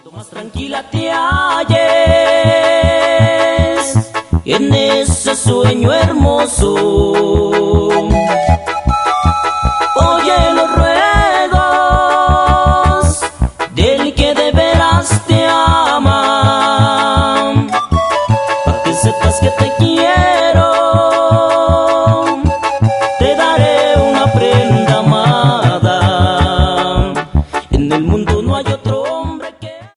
Más tranquila te halles en ese sueño hermoso.